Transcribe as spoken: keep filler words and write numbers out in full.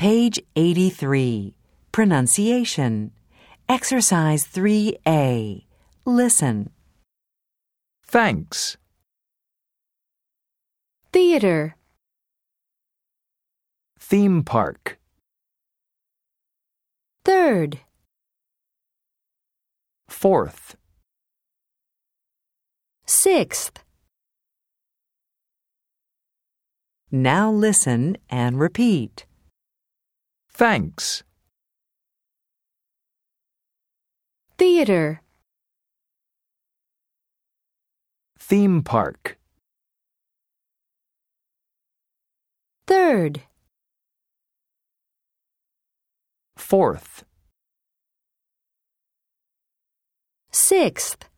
Page eighty-three. Pronunciation. Exercise three A. Listen. Thanks. Theater. Theme park. Third. Fourth. Sixth. Now listen and repeat. Thanks. Theater. Theme park. Third. Fourth. Sixth.